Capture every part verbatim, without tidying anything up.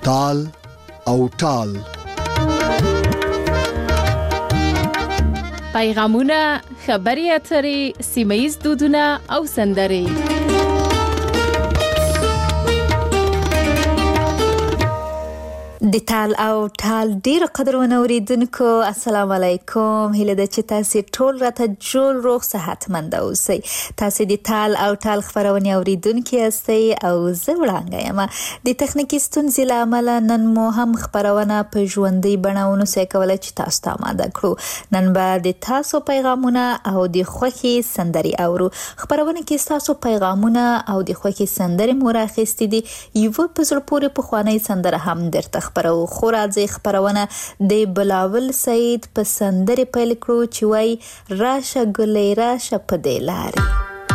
تال او ټال. پیغامونه، خبري اترې، سیمه‌ییز دودونه او سندرې. د تال او ټال ډیر قدرونه اوریدونکو السلام علیکم. هیله ده چې تاسو ټول راته جوړ روغ صحتمند اوسئ. تاسو د تال او ټال خبرونه اوریدونکو یاستئ او زه وړاندې یم. د تخنیکی ستونزې له امله نن مو هم خبرونه په ژوندۍ بڼهونو سره کوله چې تاسو ته آماده کړو. نن به د تاسو پیغامونه او د خوښي سندري اورو. خبرونه کې تاسو پیغامونه او د خوښي سندري مو راخستې دي. یو په زړه پورې په خواني سندره هم درته خبرو خو راځي خبرونه د بلاول سعید په سندرې پیل کړو چې وای راشه ګلې راشه په دې لارې.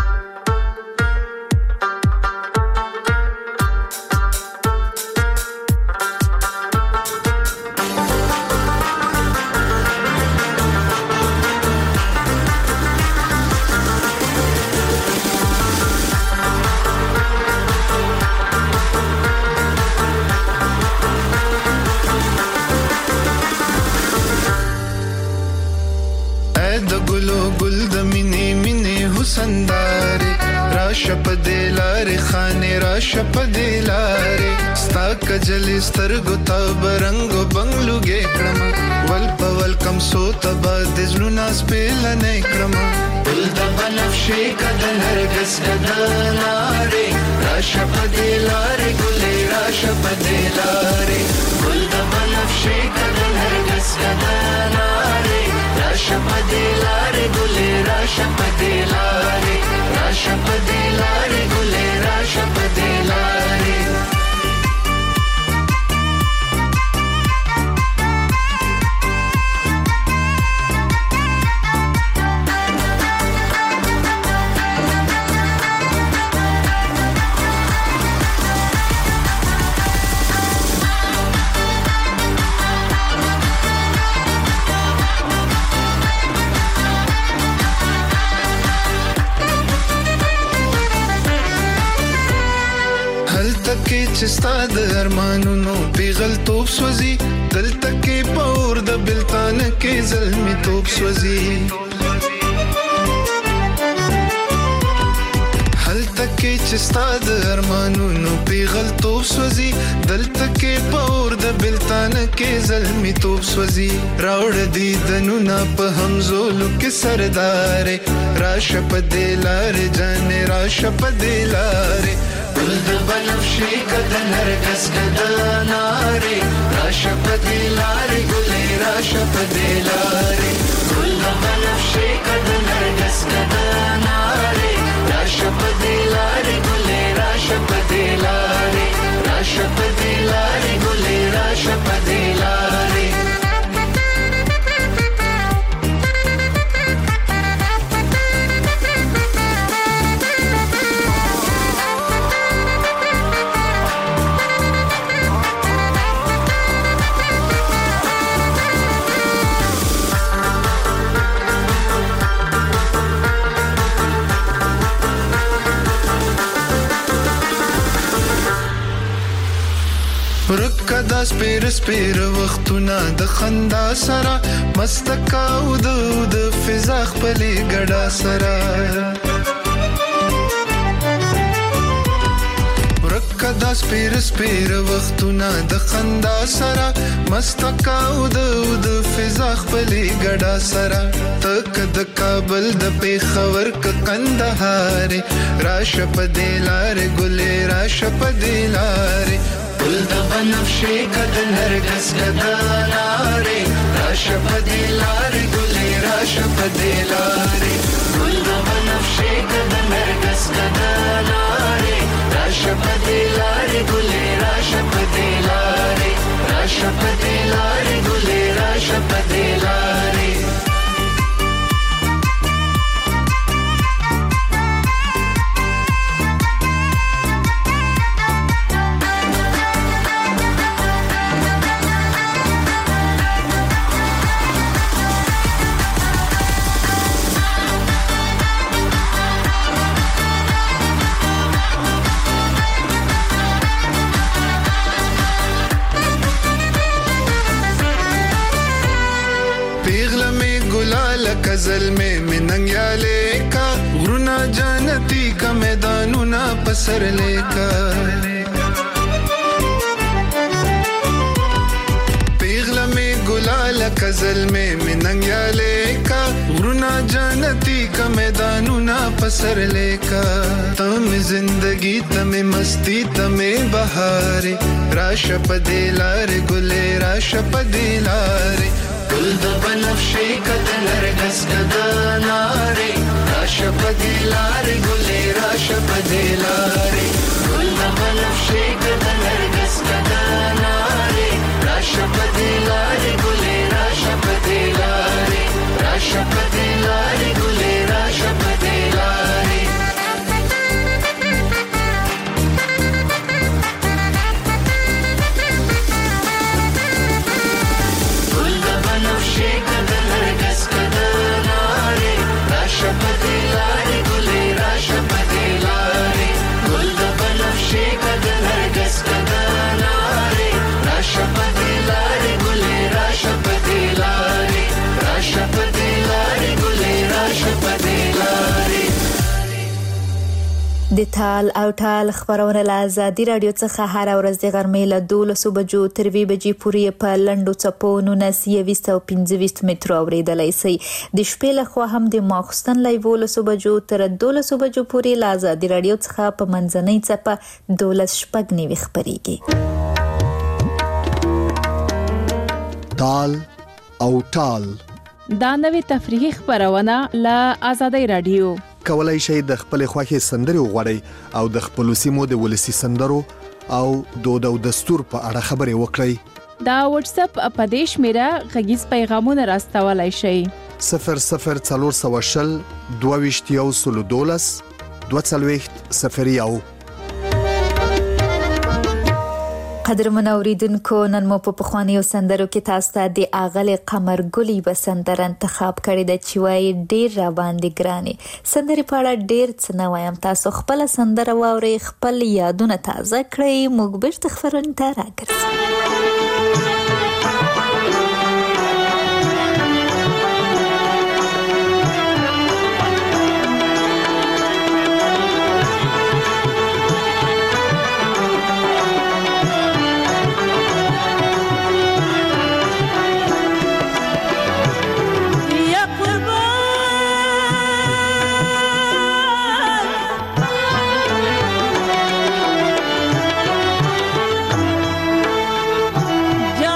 سنداري راشه په دلاري خانه راشه په دلاري ستا کجل سترګو تا برنګو بنگلوګې کړم ول په ول کم سو تبا د زلونا سپېل نه کړم ول د بنفشي کده نرګس کده لاري راشه په دلاري ګلې راشه په دلاري ول د بنفشي کده نرګس کده لاري راشه په دلاري ګلې راشه په دلاري راشه په دلاري ګلې راشه په دلاري. چې ستاد ارمانونو پیغل توپ سوزي دلته کې پور د بلتان کې زلمی توپ سوزي هلته کې چې ستاد ارمانونو پیغل توپ سوزي دلته کې پور د بلتان کې زلمی توپ سوزي راوړ دي دنونه په همزولو کې سردار راشه په دلار جان راشه په دلار ول د بنفشي کده نرګس کده ناري راشه په دلاري ګلې راشه په دلاري ول د بنفشي کده نرګس کده ناري راشه په دلاري ګلې راشه په دلاري راشه په دلاري ګلې راشه په دلاري. ورکدا سپیر سپیر وختونه د خندا سره مستکاو د د فضا خپلې ګډا سره ورکدا سپیر سپیر وختونه د خندا سره مستکاو د د فضا خپلې ګډا سره تک د کابل د پیښور ک کندهار راشه په دلار ګلې راشه په دلار ول د بنفشي کده نرګس کده لاري راشه په دلاري ګلې راشه په دلاري ول د بنفشي کده نرګس کده لاري راشه په دلاري ګلې راشه په دلاري راشه په دلاري ګلې راشه په دلاري. में मिनंग्याले का गुरुना जानती का मैदानुना पसर लेकर पेगला में गुलाल कजल में मिनंग्याले का गुरुना जानती का मैदानुना पसर लेकर तम जिंदगी तमे मस्ती तमे बहारे राशपदे लारे गुले राशपदे लारे गुल द बनफ्शे कदर गस कदनारे राशपदे लारे गुले राशपदे लारे गुल द बनफ्शे कदर गस कदनारे राशपदे लारे गुले राशपदे लारे राशपदे लारे गुले राशपदे लारे गुल द बनफ्शे कदर गस कदनारे राशपदे लारे गुले राशपदे लारे गुल द बनफ्शे कदर गस कदनारे राशपदे लारे गुले राशपदे लारे राशपदे लारे गुले राशपदे लारे د تال او ټال خبرونه له آزادي رادیو څخه هر ورځ د غرمې له دولسو بجو تر وی بجې پورې په لنډو څپو نولس یویشت او پنځه مترو اورېدلی سئ د شپې له خوا هم د ماخوستن له یولسو بجو تر دولسو بجو پورې له آزادي رادیو څخه په منځنۍ څپه دولس شپږ نوي خپرېږي. تال او ټال دا نوې تفریحي خبرونه له آزادي رادیو کولای شئ د خپل خوښي سندرې وغواړئ او د خپل سیمو د ولسی سندرو او دود او دستور په اړه خبرې وکړئ. دا واتس اپ په دیش میرا غږیز پیغامونه راستولای شئ صفر صفر څلور سوه شل دوه ویشت یو سلو دولس دوه څلوېښت صفر یو. قدرمن اوریدونکو نن مو په پخوانیو سندرو کې تاسو ته د اغل قمر ګلی بسندر انتخاب کړی د چوي ډیر را باندې ګراني سندري په اړه ډیر څه نه وایم تاسو خپل سندره واوري خپل یادونه تازه کړئ موږ به تخفرن ته راګرځو. Ja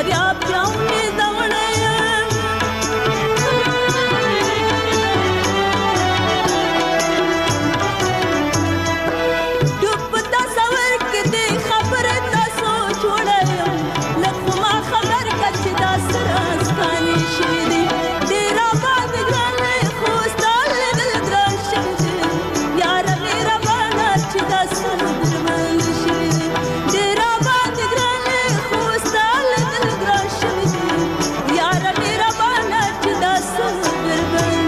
دریاب جاونی دوڑیم ڈوب تصور کدی خبر تا سوچ وڑیم لکھما خبر کچ دا سراس کانی شیدی دیرا باد گرانے خوستال دل گران شمدی یار میرا بانا چی دا سمدر مند شیدی دیرا باد گرانے خوستال دل گران شمدی یار میرا بانا چی دا سمدر مند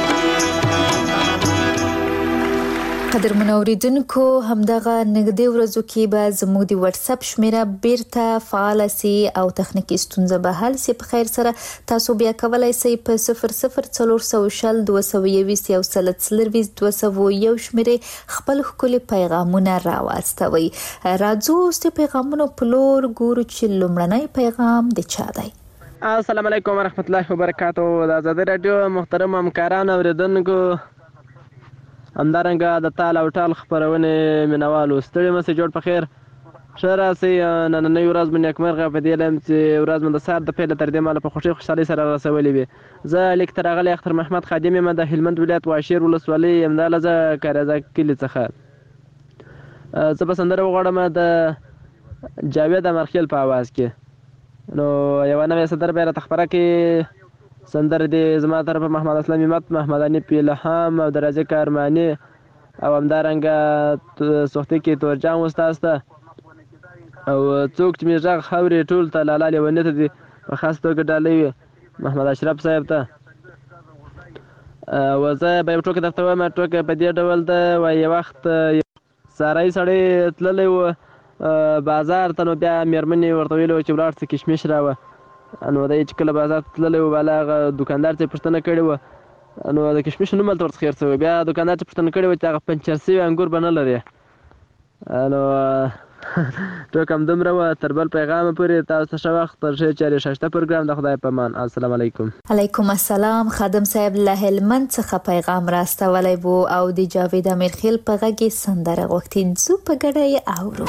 قدر منوریدونکو همدغه نږدې ورځو کې به زموږ د واتس اپ شمیره بیرته فعال سي او تخنیکی ستونزه به حل سي. په خیر سره تاسو بیا کولای سئ په صفر صفر څلور سوه شل دوه سوه یویست یو سل څلرویشت دوه سوه یو شمیرې خپل ښکلي پیغامونه راواستوئ. راځو اوس د پیغامونو په لور ګورو چې لومړنی پیغام د چا دی. السلام علیکم ورحمت الله وبرکاتو. د آزادۍ راډیو محترم همکاران اوریدونکو همدارنګه د تال او ټال خپرونې مینوالو ستړي مسئ جوړ په خیر ښه راسئ. نننۍ ورځ مو نیکمرغه په دې لایم چې ورځ مو د سهار د پیله تر دې مهاله په خوښۍ خوشحالۍ سره رسولې وي. زه لیک ته راغلی اختر محمد خادم یم د هلمند ولایت واشیر ولسوالۍ همداله زه کاریزه کلي څخه. زه به سندره وغواړم د جاوید امرخیل په اواز کې. نو یوه نوې سندره به یې راته خپره کړي. سندره دې زما طرفه محمد اسلام همت، محمد حنیف الهام او د رازق ارماني او همدارنګه سختۍ کې تورجان استاد ته او څوک چې مې غږ اوري ټول ته لالا لیوني ته دې په خاص توګه ډالۍ وي محمد اشرف صاحب ته. او زه به یو ټوکه درته وایم. ټوکه په دې ډول ده وایي یو وخت ساری سړی تللی و بازار ته، نو بیا مېرمنې ورته ویلي وه چې ولاړ څه کشمش راوه. نو دی چې کله بازار ته تللی و بالا هغه دوکاندار ته یې پوښتنه کړې وه نو د کشمشو نوم هلته ورڅخه هېر شوی. بیا دوکاندار ته پوښتنه کړې وه چې هغه پنچر شوي انګور به نه لرې. نو ټوکه همدومره وه. تر بل پیغامه پورې تاسو ته ښه وخت. تر ښې چارې ښایسته پروګرام د خدای په امان. السلام علیکم. علیکم السلام. خادم صاحب له هلمند څخه پیغام راستولی و او د جاوید امیرخیل په غږ یې سندره غوښتې. ځو په ګډه یې اورو.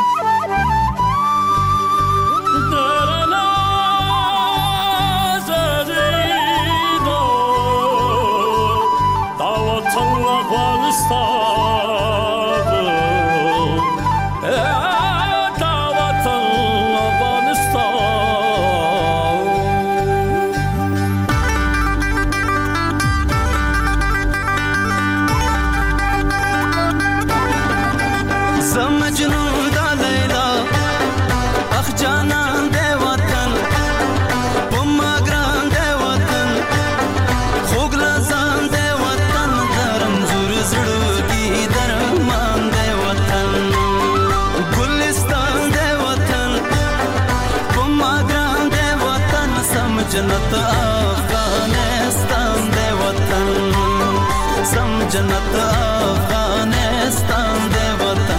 जन्नत अफगानिस्तान दे वतन, सम जन्नत अफगानिस्तान दे वतन।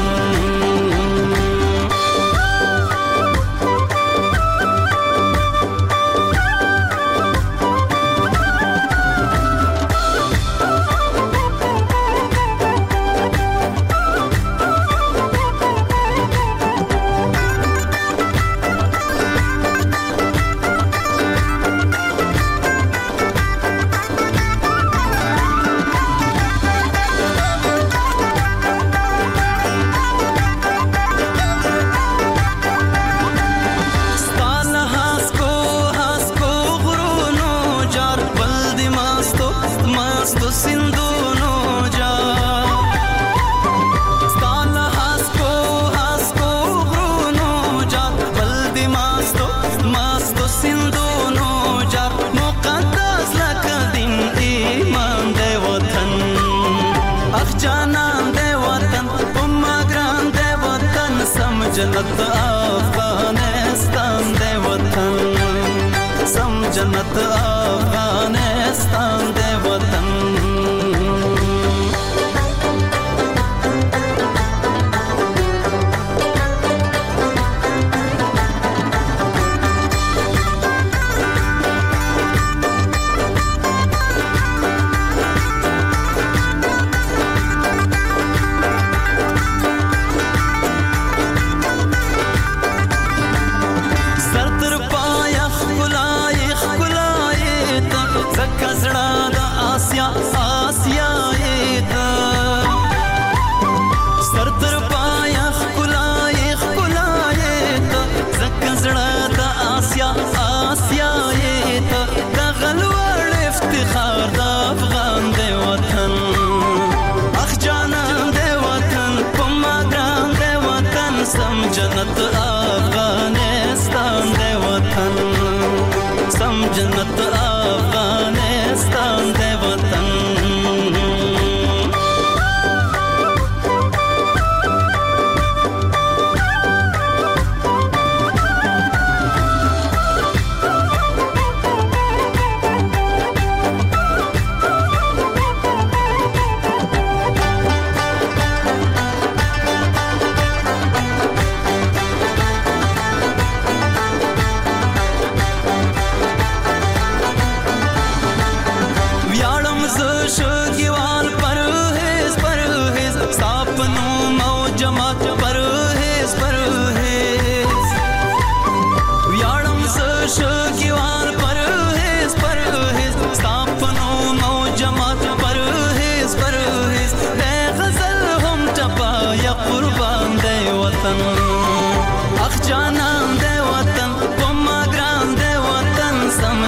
जन्नत अफगानिस्तान दे वतन, सम जन्नत अफगानिस्तान दे वतन।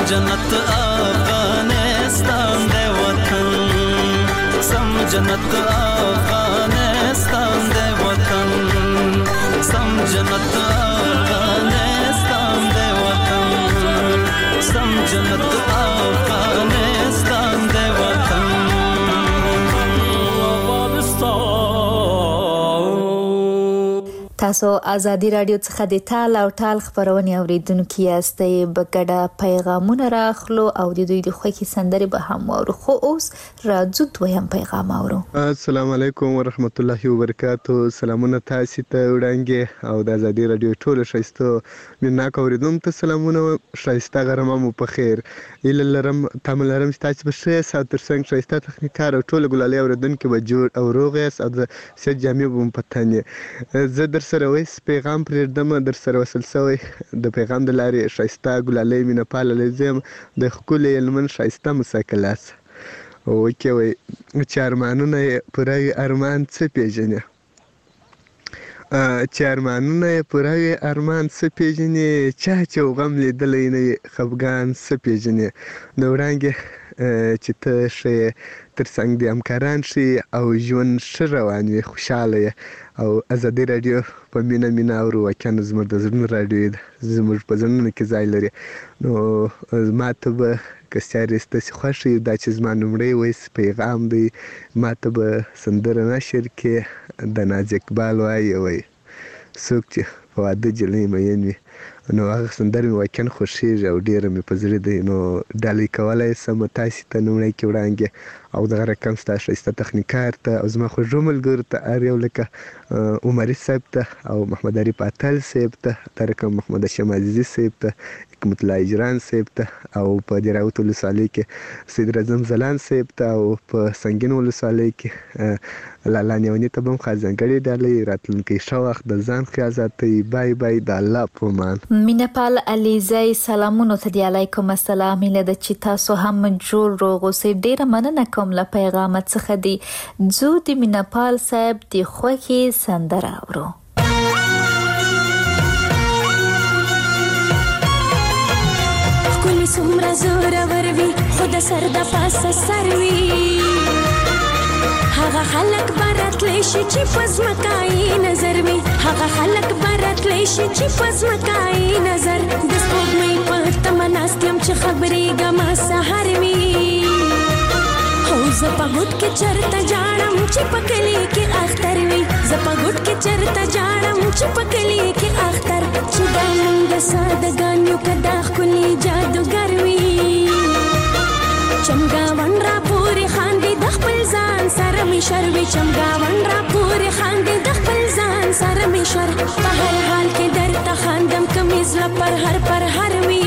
जन्नत अफगानिस्तान दे वतन सम जन्नत अफगानिस्तान दे वतन सम जन्नत अफगानिस्तान दे वतन सम जन्नत अफगानिस्तान दे वतन تاسو ازادي رادیو څخه د ټال او ټال خبرونه اوریدونکو یاستئ. بګډه پیغامونه راخلو او د دوی د خوښي سندري به هم اورو. خو اوس راځو دویم پیغام اورو. السلام علیکم ورحمت الله وبرکاتو. سلامونه تاسو ته وړاندې او د ازادي رادیو ټول شایسته منا کوریدونکو ته سلامونه. شایسته غرمه مو په خیر. الهلرم تملرم تاسو به ښه سات تر څنګه شایسته تخنیکار او ټول ګلالي اوریدونکو به جوړ او روغ یاست او د سید جامع بم پتانې زه در سره وایس پیغام پرېږدم در سره وصل شوی د پیغام د لارې شایسته ګلالۍ مینه پاله لزم د ښکلې هلمند شایسته مساکلاس وکې وایي چې ارمانونه یې پوره وي ارمان څه پېژنې چې ارمانونه یې پوره وي ارمان څه پېژنې چا چې غم لیدلی نه وي خفګان څه پېژنې د وړانګې چې ته ښه یې تر څنګ د همکاران ښه او ژوند ښه روان وي خوشحاله یې او ازادي رادیو په مینه مینه اورو. واقعا زموږ د زړونو رادیو ده زموږ په زړونو کې ځای لري. نو ما ته به که چارې ستاسې خوښ وي دا چې زما لومړی وایس پیغام دی ما ته به سندره نشر کې د ناز اقبال وایي وایي څوک چې په واده جلۍ مین وي نو هغه سندره مې واقعا خوښېږي او ډېره مې په زړه دی. نو ډالۍ کولی سم تاسې ته لومړی کې وړاندې او دغه رقم ستا ښایسته تخنیکار ته او زما خوږو ملګرو ته هر یو لکه عمري صاحب ته او محمد عریف اتل صاحب ته دا رقم محمد هاشم عزیزي صاحب ته حکمت الله اجران صاحب ته او په دراوت ولسوالۍ کې سید اعظم زلان صاحب ته او په سنګین ولسوالۍ کې لالا نیوني ته به هم خاص ځانګړې ډالۍ راتلونکی ښه وخت د ځان خیال ساتئ. بای بای د الله په امان. مینپال علیزی سلامونو ته دی. علیکم السلام. هیله ده چې تاسو هم جوړ روغ اوسئ. ډیره مننه کوم له پیغام څخه دی. زه د مینپال صاحب د خوښي سندره اورو. کلی څومره زورور وي خو د سر د پاسه سر وي هغه خلک به راتلی شي چې په ځمکایي نظر وي هغه خلک به راتلی شي چې په ځمکایي نظر د سپوږمۍ په تمه ناست یم چې خبرېږمه سهار وي هو زه په ګوټ کې چرته جاړم چې په کلي کې اختر وي زه په ګوټ کې چرته جاړم چې په کلي کې اختر چې دا موږ سادهګان یو که دا ښکلي جادوګر وي چمګاون را پورې خاندي د خپل ځان سره مې شر وي چمګاون را پورې خاندي د خپل ځان سره مې شر په هر حال کې درته خاندم کمیز له پر هر پر هر وي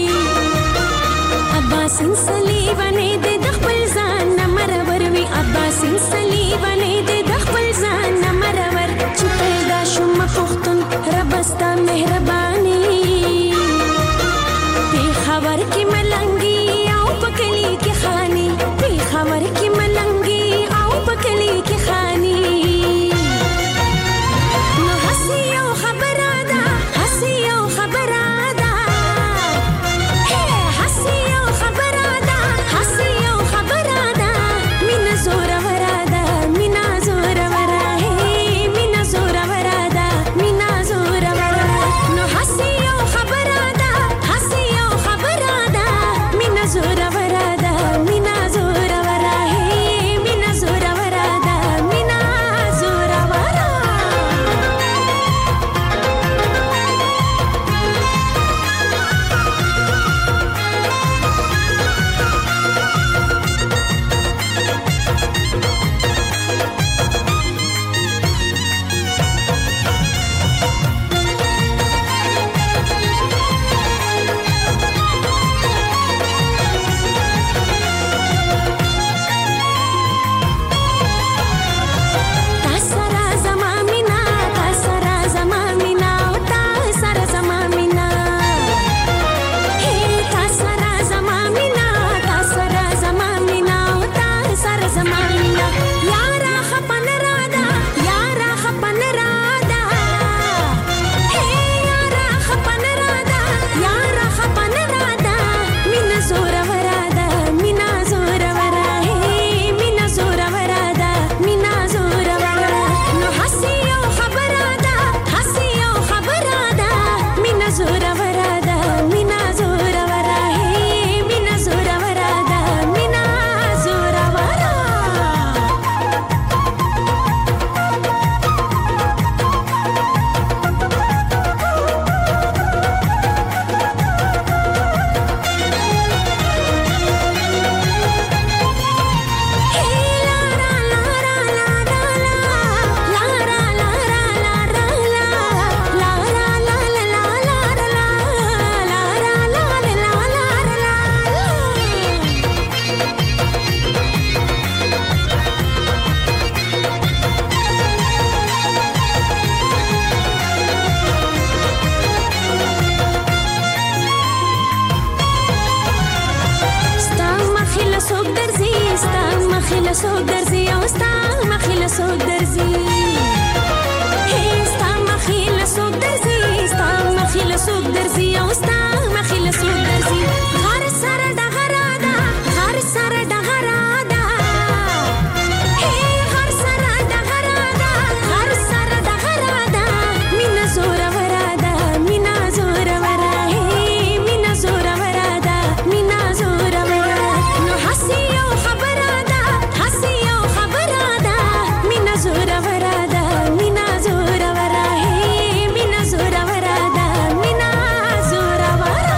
عباسین صلیبانې دې د خپل ځان نه مرور وي عباسین صلیبانې دې د خپل ځان نه مرور چې پیدا شوم پښتون رب ستا مهرباني پېښور کې ملنګي او په کلي کې خاني پېښور کې ملنګي او په کلي کې خاني نو هسې یو خبره ده هسې یو خبره ده هسې یو خبره ده هسې یو خبره ده مینه زوروره ده مینه زوروره مینه زوروره ده مینه زوروره نو هسې یو خبره ده هسې یو خبره ده مینه زوروره ده مینه زوروره مینه زوروره ده ستا مخې له څوک درځي او ستا مخې له څوک درځي ستا مخې له څوک درځي ستا مخې له څوک درځي او ستا مخې له څوک درځي غر سره ډغه راده غر سره ډغه راده غر سره ډغه راده غر سره ډغه راده مینه زوروره ده مینه زوروره مینه زوروره ده مینه زوروره نو هسې یو خبره ده هسې یو خبره ده مینه زوروره ده مینه زوروره مینه زوروره ده مینه زوروره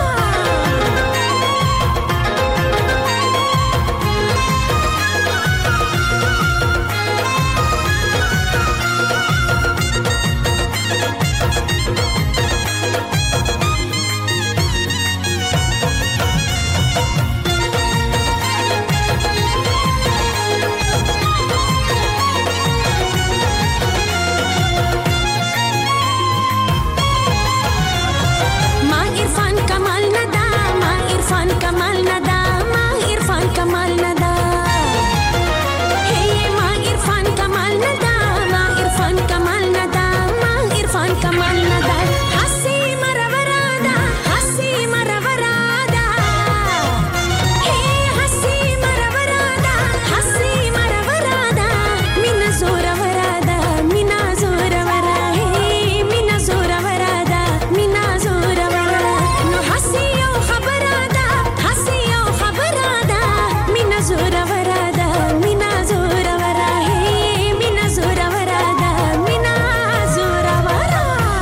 ما عرفان کمال ندا ما عرفان کمال ندا ما عرفان کمال ندا هی ما عرفان کمال ندا ما عرفان کمال ندا ما عرفان کمال ندا حسی مرورا حسی مرورا هی حسی مرورا حسی مرورا مینا زورورا مینا زورورا هی مینا زورورا مینا زورورا نو حسی یو خبره ده حسی یو خبره ده مینا زورورا ده مینا زورورا هی مینا زورورا ده مینا زورورا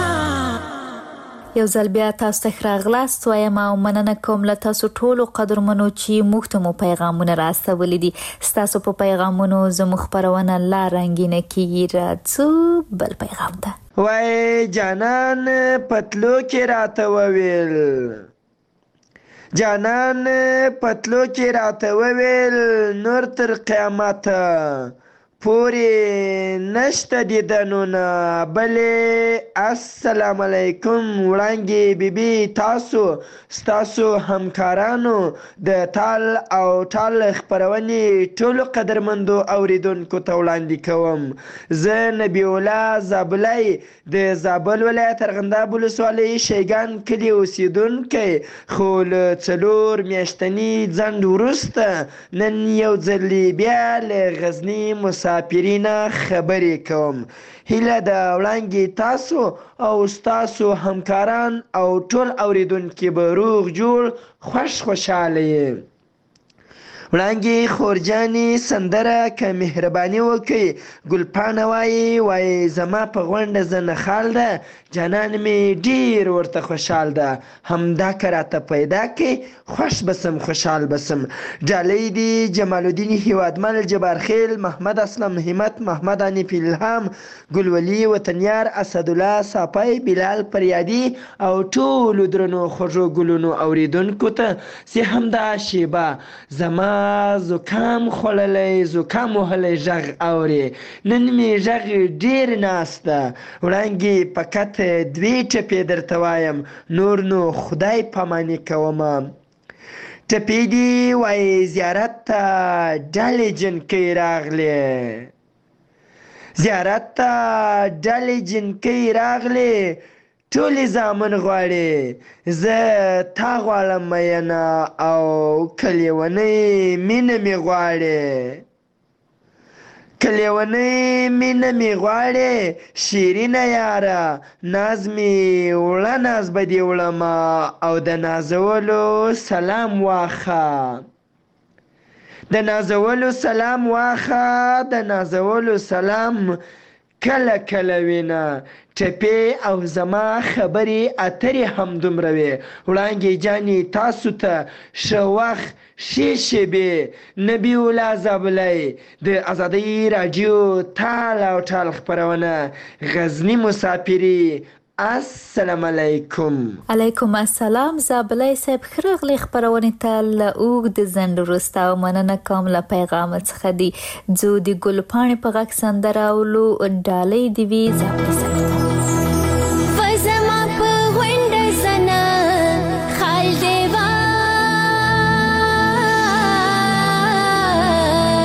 یو ځل بیا تاسو ته ښه راغلاست وایم او مننه کوم له تاسو ټولو قدرمنو چې موږ ته مو پیغامونه راستولي دي ستاسو په پیغامونو زموږ خپرونه لا رنګینه کیږي راځو بل پیغام ته وای جانان پتلو کې راته وویل جانان پتلو کې راته وویل نور تر قیامته پورې نشته دیدنونه بلې السلام علیکم وړانګې بیبي تاسو ستاسو همکارانو د تال او ټال خپرونې ټولو قدرمندو اوریدونکو ته وړاندې کوم زه نبی الله زابلی د زابل ولایت ارغنداب ولسوالۍ شیګان کلي اوسیدونکی خو له څلور میاشتني ځنډ وروسته نن یو ځلې بیا له غزني مسافرینه خبرې کوم هیله د وړانګې تاسو او ستاسو همکاران او ټول اوریدونکي به روغ جوړ خوش خوشحاله یې وړانګې خورجانې سندره که مهرباني وکړئ ګلپاڼه وایي وایي زما په غونډه زه نخال ده جانان مې ډېر ورته خوشحال ده همدا که راته پیدا کړئ خوش بسم خوشحال بسم ډالۍ دي جمال الدین هیوادمل جبارخیل محمد اسلم همت محمد حنیف الهام ګلولي وطنیار اسدالله صافی بلال پریادي او ټولو درنو خوږو ګلونو اوریدونکو ته چې همدا شیبه زما زکام خوړلی زکام وهلی غږ اوري نن مې غږ ډېر ناست ده وړانګې فقط دوې ټپې درته وایم نور نو خدای پاماني کومه ټپې دي وایي زیارت ته ډلې جنکۍ راغلې زیارت ته ډلې جنکۍ راغلې ټولې زامن غواړي زه تا غواړم مینه او کلیونۍ مینه مې غواړي کلیونۍ مینه مې غواړي شیرینه یاره ناز مې وړه ناز به دې وړمه او د نازولو سلام واخه د نازولو سلام واخه د نازولو سلام کله کله وینه ټپې او زما خبرې اترې هم دومره وې وړانګې جانې تاسو ته ښه وخت ښې شېبې نبي الله زابلی د ازادۍ راډیو تال او ټال خپرونه غزني مسافري السلام علیکم علیکم السلام زابلی صاحب ښه راغلی خپرونې ته له اوږد ځنډ وروسته او مننه کوم له پیغام څخه دي ځو د ګلپاڼې په غږ سندره اولو ډالۍ دې وي زابلی صاحب خال دیوان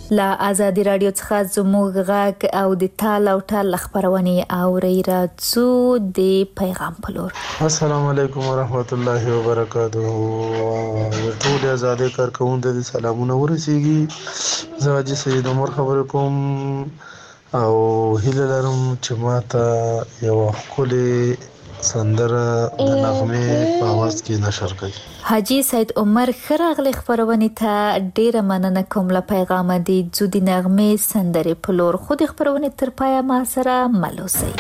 لا آزادي رادیو څخه زموږ غږ او د تال او ټال خبرونه اوري راځو د پیغام په لور. السلام علیکم ورحمت الله وبرکاته. ټول آزادي کارکوونکو ته سلامونه ورسیږي. زه حاجی سید عمر خبر کوم او هیله لرم چې ماته یو خولي سندره د نغمه په आवाज کې نشر کړي. حاجی سید عمر خراغلی خبرونه ته ډیره مننه کوم. له پیغام دی زودی نغمه سندره په لور خود خبرونه تر پای ما سره ملوسي.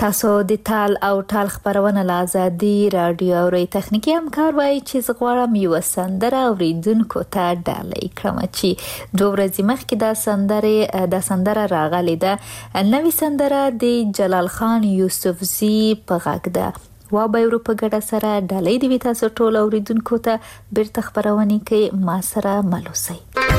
تاسو د تال او ټال خبرونه له آزادي رادیو اورئ. تخنیکی همکار وایي چې زه غواړم یوه سندره اوریدونکو ته ډالۍ کړم چې دوه ورځې مخکې دا سندره دا سندره راغلې ده. نوې سندره د جلال خان یوسفزي په غږ ده. وا به ورو په ګډه سره ډالۍ دی تاسو ټول اوریدونکو ته بیرته خبرونه کوي. ما سره ملوسي.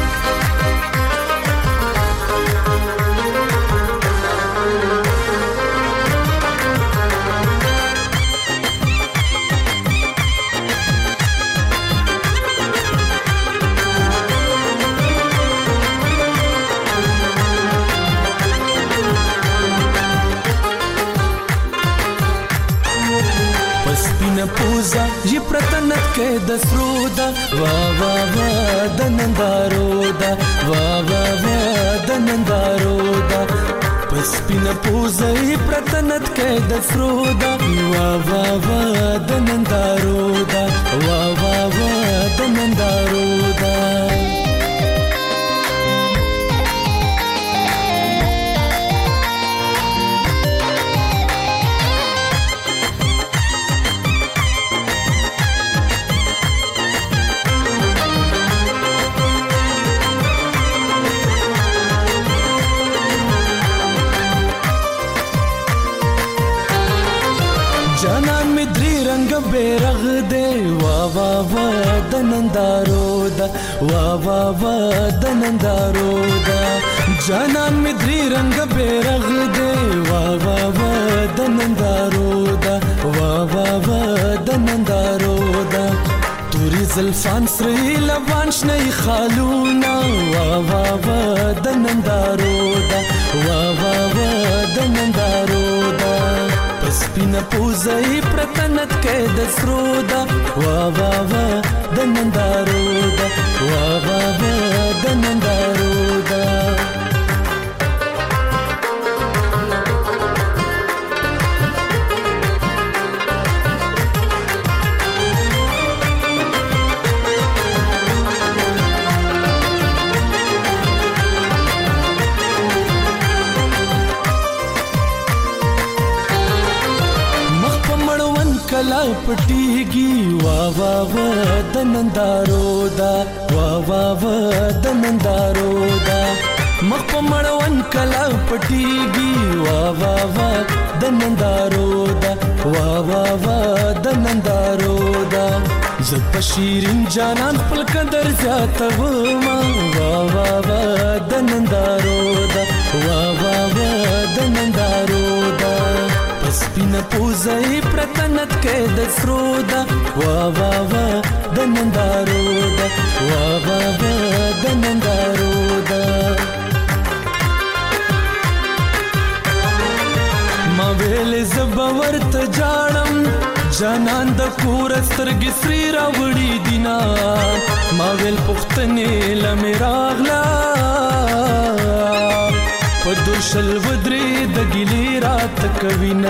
پوزا جی پرتنت کې د سرودا وا وا وا د نندارو دا وا وا وا د نندارو دا پسپین پوزا جی پرتنت کې د سرودا وا وا وا د نندارو دا وا وا وا د نندارو دا بیرغ دے وا وا وا د نندارو دا وا وا وا د نندارو دا جانان می دری رنگ بیرغ دے وا وا وا د نندارو دا وا وا وا د نندارو دا توری زلفان سری لبان شنی خالونا وا وا وا د نندارو دا وا وا وا د نندارو دا سپینا پوزای پرتنت کې د سرودا وا وا وا د نندارو دا وا وا وا د نندارو دا کلا پټیږي وا وا وا د نندارو دا وا وا وا د نندارو دا مخ په مړون کلا پټیږي وا وا وا د نندارو دا وا وا وا د نندارو دا زه په شیرین جانان خپل قدر زیاتو ما وا وا وا د نندارو دا وا وا وا د نندارو دا سپینا پوزای پرتنت کې د سرودا وا وا وا د نندارو دا وا وا وا د نندارو دا ما ویل زبور ته جانم جانان د کور سترګې سری راوړي دینا ما ویل پختنې لمراغلا پدوشل ودری د ګلی رات کوینا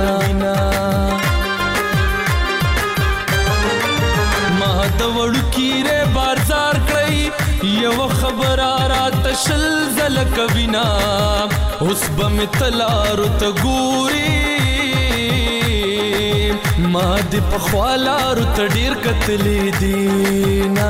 ما د وړو کیره بازار کړی یو خبر رات شل زل کوینا اوس بم تلارو ته ګوري ما د پخوالارو ته ډیر کتلې دینا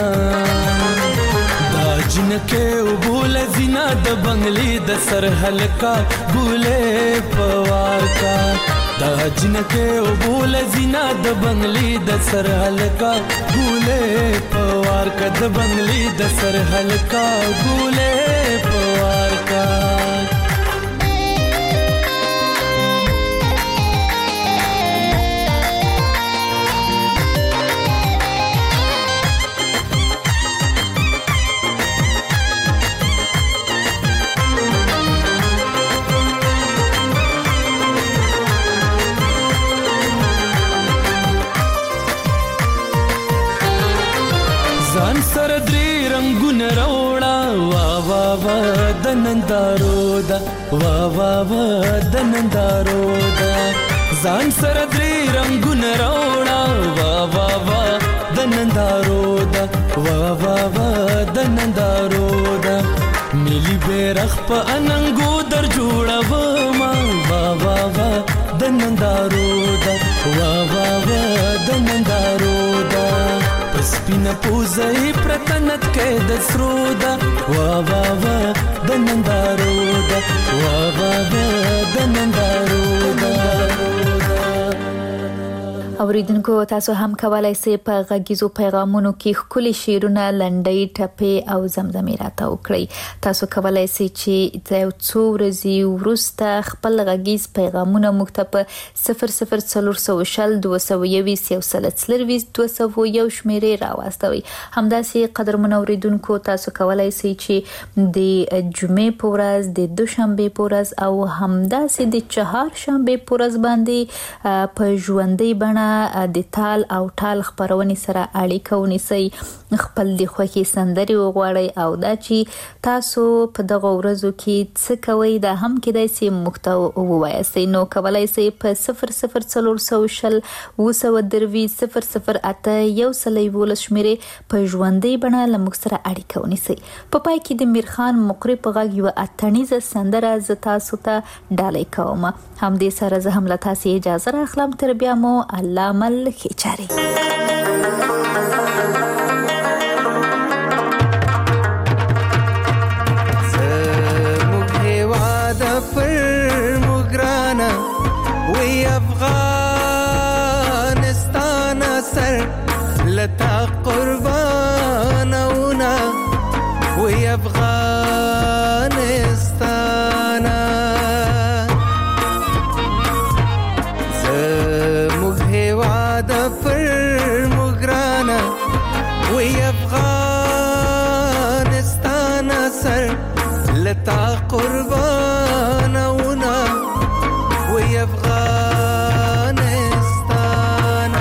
جنکه او بول زینا د بنگلی د سر حلقا ګولې پوار کا دا جنکه او بول زینا د بنگلی د سر حلقا ګولې پوار کا د بنگلی د سر حلقا ګولې پوار کا سر درې رنگونه راوړه وا وا وا د نندارو دا وا وا وا د نندارو دا ځان سره درې رنگونه راوړه وا وا وا د نندارو دا وا وا وا د نندارو دا ملي بیرغ په اننګو در جوړه ما وا وا وا سپینه پوزه پرتنت کې د سرو ده وا وا وا د نندارو ده وا وا وا د نندارو ده. اوریدونکو تاسو هم کولای شئ په غږیزو پیغامونو کې خپل شعرونه لنډۍ ټپې او زمزمې راته وکړئ. تاسو کولای شئ چې د څو ورځې وروسته خپل غږیز پیغامونه موږ ته په صفر صفر څلور سوه شل دوه سوه یویشت یو سل څلرویشت دوه سوه یو شمیرې راواستوئ. همداسې قدرمن اوریدونکو تاسو کولای شئ چې د جمعې په ورځ د دوشنبه په ورځ او همداسې د چهارشنبه په ورځ باندې په ژوندۍ بڼه د تال او ټال خبرونې سره اړیکه ونیسئ. خپل د خوښي سندرې وغواړئ او دا چې تاسو په دغه ورځو کې څه کوئ دا هم کېدای شي موږ ته ووایاستئ. نو کولای شئ په صفر صفر څلور سوه شل اوه سوه درویشت صفر صفر اته یو سل یولس شمیرې په ژوندۍ بڼه له موږ سره اړیکه ونیسئ. په پای کې د میرخان مقری په غږ یوه اتڼیزه سندره زه تاسو ته ډالۍ کوم. همدې سره زه هم له تاسې اجازه راخلم. تر بیا مو الله مل ښې چارې. زموږ هېواد پر موږ ګرانه وی افغانستان سر لتا قربانونه وی افغانستان زموږ هېواد پر موږ ګرانه وی افغانستان سر لتا قربانونه وی افغانستان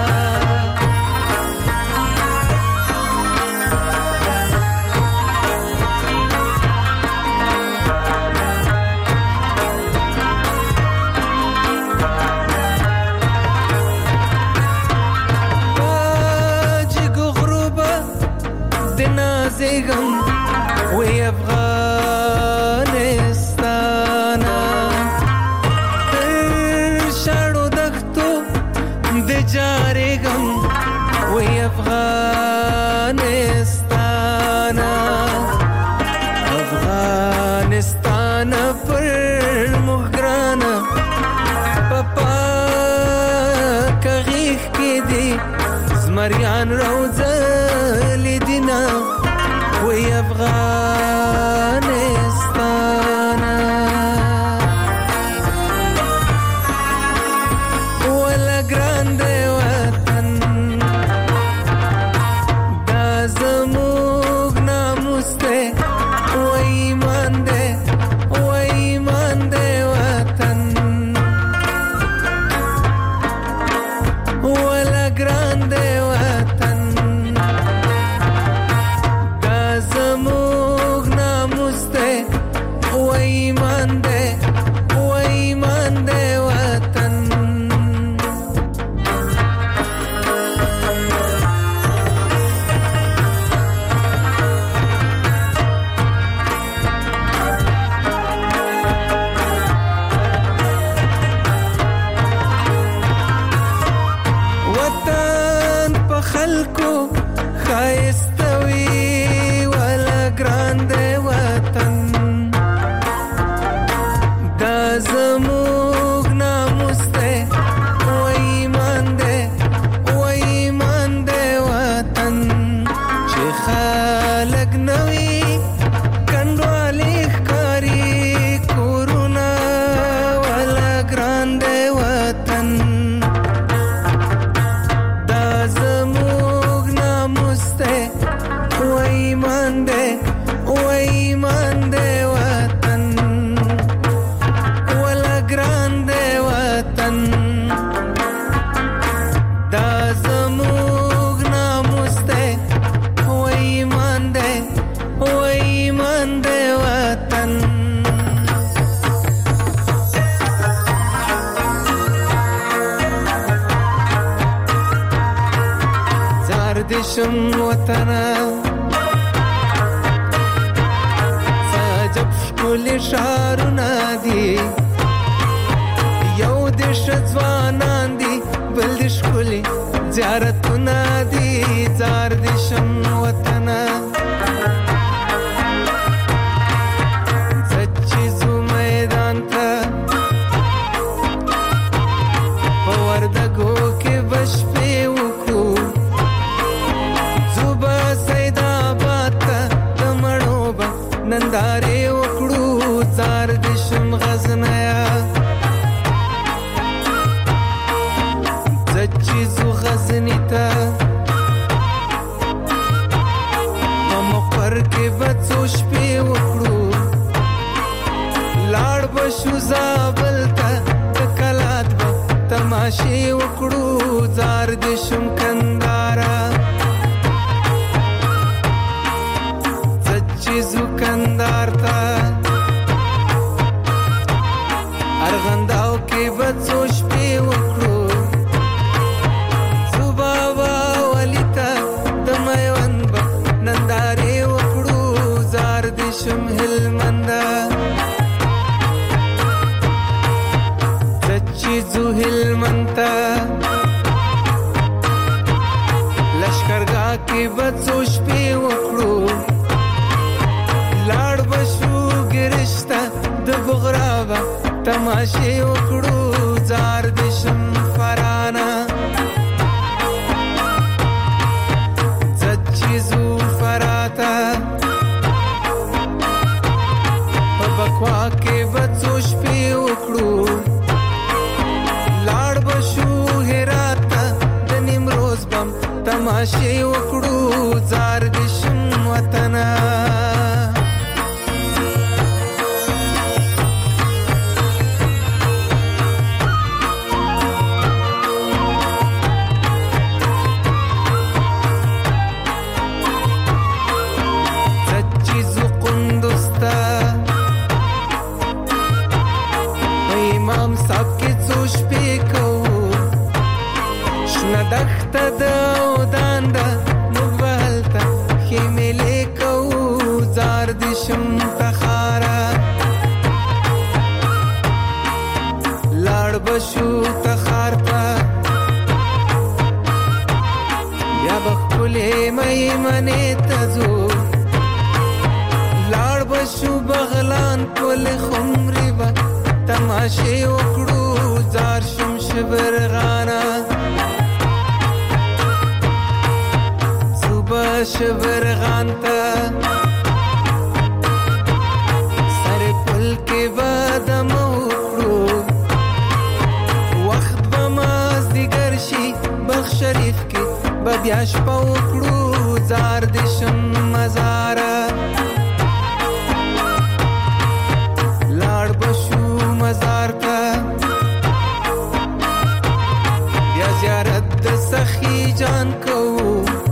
واجګو غروبه د نازګم وی افغانستان تر شاړو دښتو د جارېږم وی افغانستان افغانستان پر موږ ګرانه په پاکه غېږ کې دي زمریان روزلي دینه وی افغانستان ولا ګران دی وطن دا زموږ ناموس دی وی ایمان دی وی ایمان دی وطن ولا ګران دی وطن دا زموږ ناموس دی وی ایمان دی وی ایمان دی وطن وطن په خلکو ښایسته وي ولا ګران دی وطن دا زموږ ناموس دی وی ایمان دی وی ایمان دی وطن چې خلک نه وي کنډوالې ښکاري کورونه ولا ګران دی وطن دا زموږ ناموس دی وی ایمان دی وی ایمان دی وطن ولا ګران دی وطن دا زموږ ناموس دی وی ایمان دی وی ایمان دی وطن زار دې شم وطنه ساجب ښکلي ښارونه دي یو دې ښه ځوانان دي بل دې ښکلي زیارتونه دي زار دې نندارې وکړو زار دې شم غزنیا زچې زو غزنی ته په مقر کې به څو شپې وکړو لاړ به شو زابل ته د کلات به تماشې وکړو زار دې شم کندارا زچې زو کندار ته ارغنداو کې به څو شپې وکړو صبابا ولی ته د میوند به نندارې وکړو زار دې شم هلمنده زچې زو هلمند ته لشکرګاه کې به څو شپې وکړو لاړ به شو ګرشته د بغرابه تماشې وکړو زار دې شم فرانه زچې زو فراته په بکوا کې به څو شپې وکړو لاړ به شو هرات ته د نیمروز بم تماشې وکړو زار دې شم وطنه دخته د ودان ده موږ به هلته خیمې کوو زار دې شم تخاره لاړ به شو تخار ته بیا به ښکلې میمنې ته ځو لاړ به شو بغلان پل خمرې به تماشې وکړو زار شم شبرغانه شبرغان ته سر پل کې بادم وکړو وخت به مازدیګر شي بخ شریف کې به بیا شپه وکړو زار دې شم مزاره لاړ به شو مزار ته بیا زیارت د سخي جان کوو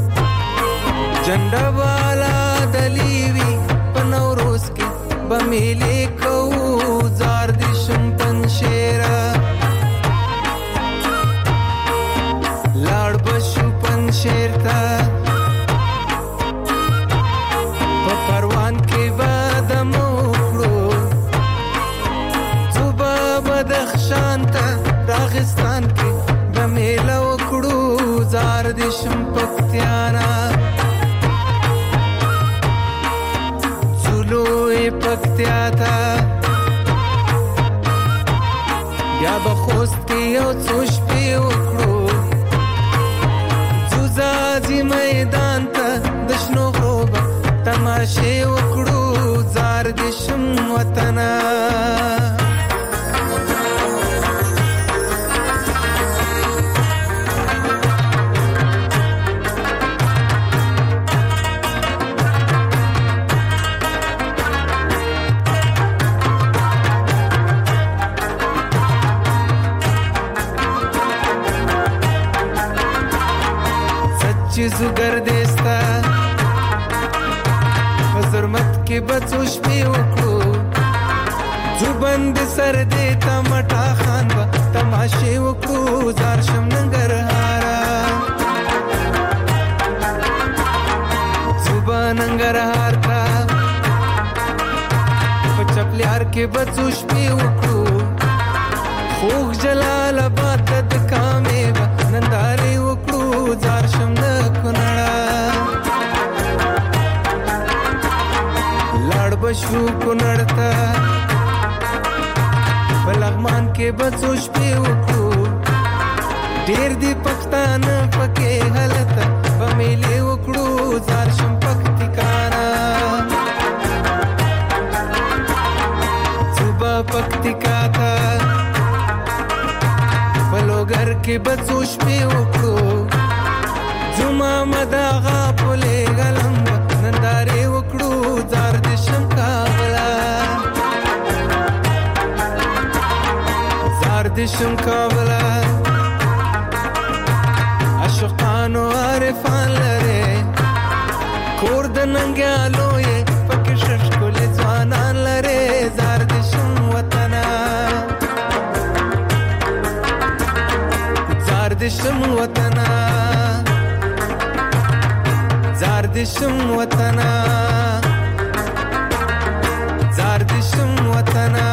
جنډه والا دلیوی په نوروز کې به میلې کوو زار دې شم پنشیره لاړ به شو پنشیر ته په پروان کې به دم وکړو ځو به بدخشان ته راغستان کې به میله وکړو زار دې شم پکتیانا پکتیا تا بیا به خوست کې یو څو شپې وکړو ځو ځاځي میدان ته د شنو غرو به تماشې وکړو زار دې شم وطنه چیزو گردستا فزرمت کې بچو شپې وکړو جو بند سر دې تمټا خان با تماشې وکړو زار شم ننګرهارا صبح ننګرهار تا په چپلیار کې بچو شپې وکړو خوږ جلال آباد د کامې با نندارې وکړو زار شم د کونړه لاړ بشو کونړ ته په لغمان کې بڅو شپې وکړو ډېر دي پښتانه پکې هلته په میلې وکړو زار شم پکتیکانا کې بڅو شپې وکړو زما مداغه پلې غلم نندارې وکړو زار دې شم کابلا زار دې شم کابلا عاشقانو عارفان لره کور د ننګیالو یې پکې ششکول ځوانان لره زار دې شم وطنا زار دې شم وطنا زار دې شم وطنا زار دې شم وطنا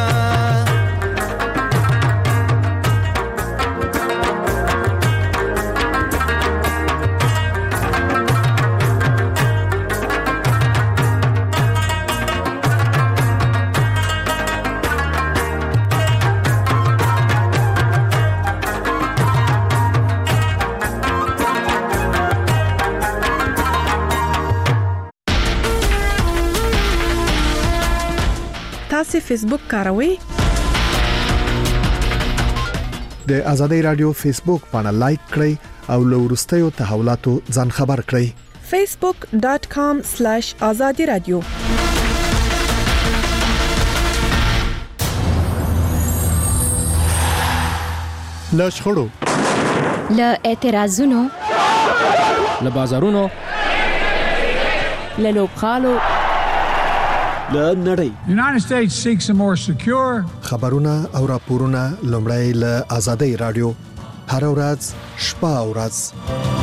تاسو فیسبوک کاروئ؟ د آزادۍ رادیو فیسبوک باندې لایک کړئ او له وروستیو تحولاتو ځان خبر کړئ. facebook dot com slash azadi radio له شخړو له اعتراضونو له بازارونو له لوبخالو له نړۍ The United States seeks a more secure خبرونه او راپورونه لومړی له آزادۍ رادیو هر ورځ شپه او ورځ